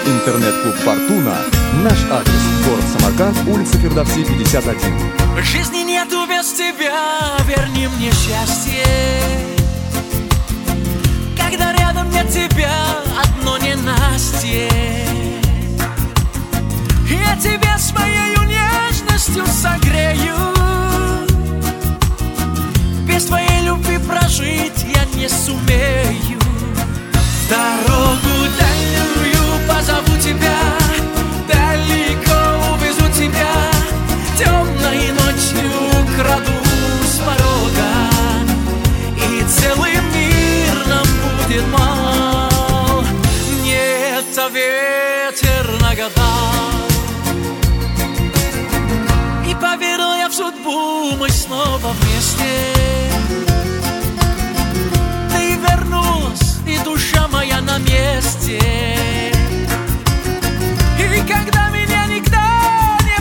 Интернет-клуб «Фортуна». Наш адрес: город Самарканд, улица Фирдавси, 51. Жизни нету без тебя, верни мне счастье. Когда рядом нет тебя, одно ненастье. Я тебя своею нежностью согрею. Без твоей любви прожить я не сумею. Дорогу дальнюю позову тебя, далеко увезу тебя, темной ночью краду с порога, и целый мир нам будет мал. Мне это ветер нагадал. И поверил я в судьбу, мы снова вместе. Ты вернулась, и душа моя на месте. И когда меня никто не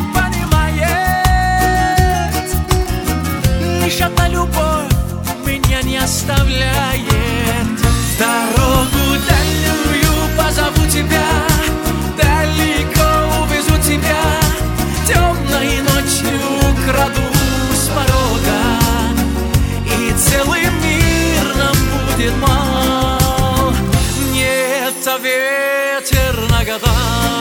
понимает, лишь одна любовь меня не оставляет. Дорогу дальнюю позову тебя, далеко увезу тебя, темной ночью краду с порога, и целый мир нам будет мал. Мне это ветер нагадал.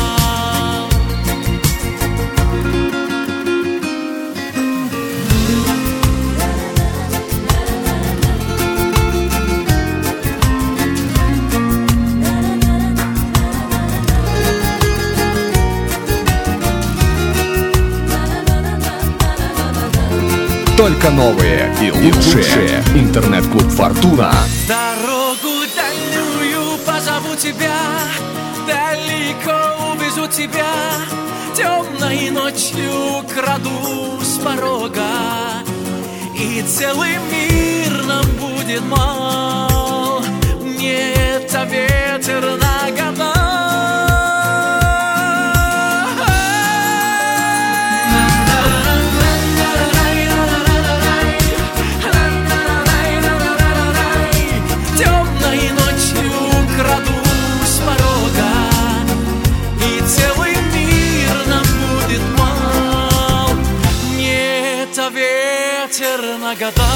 Только новые и лучшие. Интернет-клуб «Фортуна». Дорогу дальнюю позову тебя, далеко увезу тебя, темной ночью краду с порога, и целый мир нам будет мал. Мне это ветер нагадал. Ветер нагадал.